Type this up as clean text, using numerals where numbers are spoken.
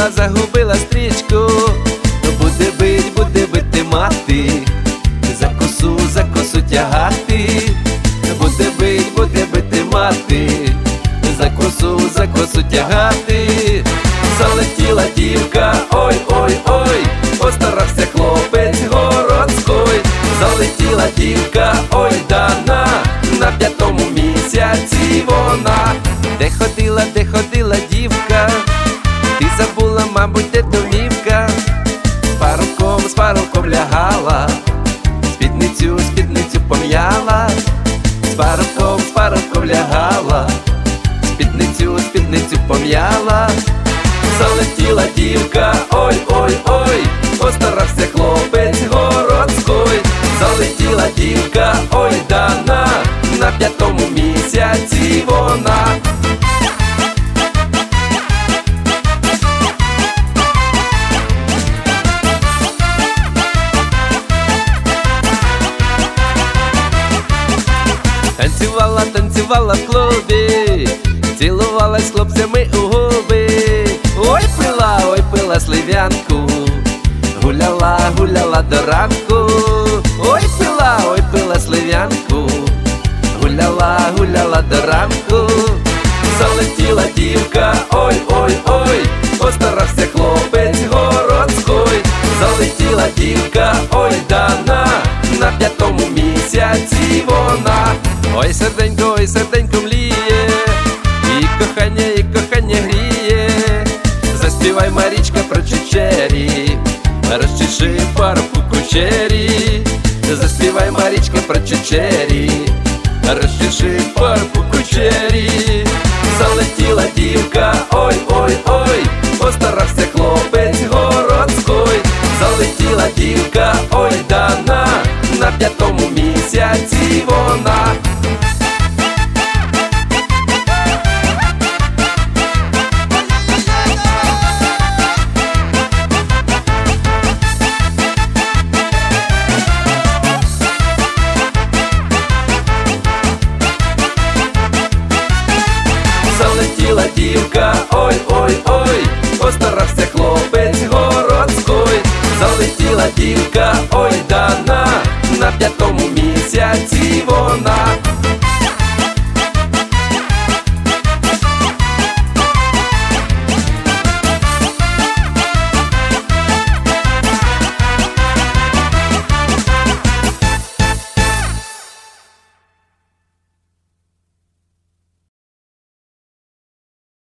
загубила стрічку. Буде бити мати, за косу тягати. Буде бити мати, за косу тягати. Залетіла дівка, ой, постарався хлопець городський. Залетіла дівка, ой, дана, на 5-му місяці вона. Де ходила дівка, ти забула, мабуть, де домівка. З парубком лягала, спідницю пом'яла. З парубком лягала, спідницю пом'яла. Залетіла дівка, ой, постарався хлопець городський. Залетіла дівка, ой, дана, на 5-му місяці вона. Танцювала в клубі, цілувалась з хлопцями у губи. Ой, пила слив'янку, гуляла до ранку. Ой, пила слив'янку, гуляла до ранку. Залетіла дівка, ой, постарався хлопець городський. Залетіла дівка, ой, дана, на 5-му місяці вона. Ой, серденько мліє, і кохання гріє. Заспівай, Марічка, про чечері, розчеши парубку кучері. Заспівай, Марічка, про чечері, розчеши парубку кучері. Залетіла дівка, ой, постарався хлопець городський. Залетіла дівка, ой, дана, на 5-му місяці вона. Залетіла дівка, ой, постарався хлопець городський. Залетіла дівка, ой, дана, на 5-му місяці вона.